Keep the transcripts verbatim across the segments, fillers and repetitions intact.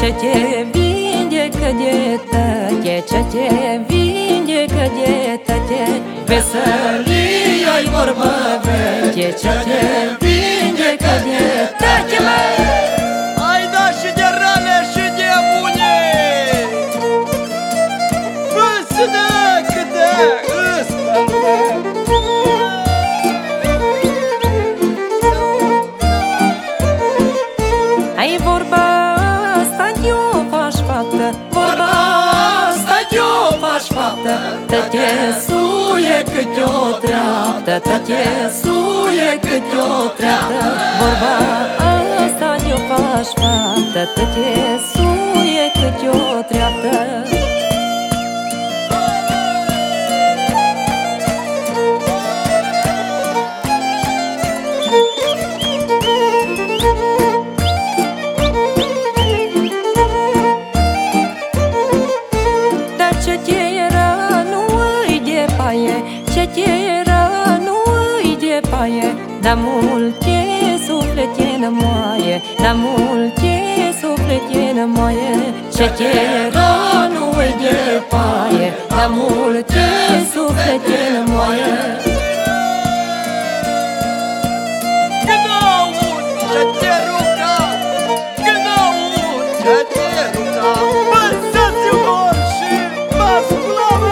Ce te vindecă de tăte, ce te vindecă de tăte, veselie-i vorbă veche, ce te vindecă de tăte, măi! Hai da și de rane și de bune, văsă-ne câte ăsta. Ai vorba asta de-o faci faptă, vorba asta de-o faci faptă, te suie câte o treaptă, te suie câte o treaptă. Vorba asta de-o faci faptă, te suie câte o treaptă. Ce te era nu-i de paie, dar multe suflete nămoaie, dar multe suflete nămoaie. Ce te era nu-i de paie, dar multe suflete nămoaie. Când aud ce te ruga, când aud ce te ruga, băsați vor și masculavă.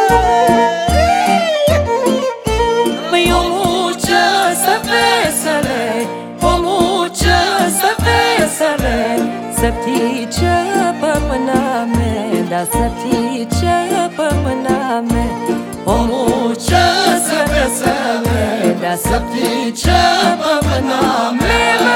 Să ftii ce pe mâna mea, da să ftii ce pe mâna mea. Omul ce să vesele, da să ftii ce pe mâna mea.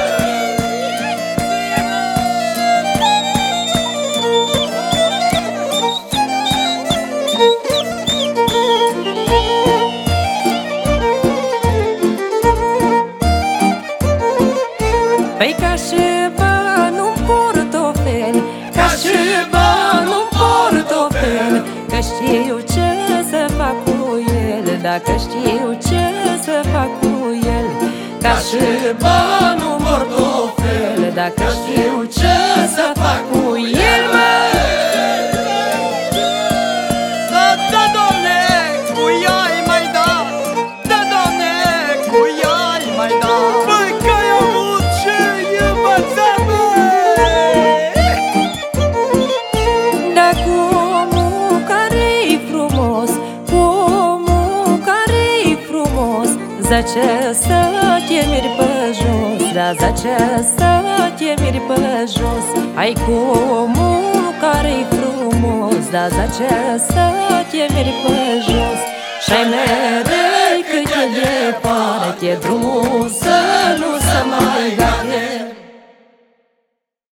Păi ca și banul portofel, ca și banul portofel, că știu ce să fac cu el, dacă știu ce să fac cu el. Ca și banul portofel, dacă știu ce să fac cu el, măi! Da, da, Doamne, cu ea-i mai da, da, Doamne, cu ea-i mai da. Băi, că ai avut și învățat, Da, cu omul care-i frumos, cu omul care-i frumos, zace să te miri pe jos, da, zace să te miri pe jos. Ai cu omul care-i frumos, da, zace să te miri pe jos. Și-ai mereu cât e departe drumul, să nu se mai gate.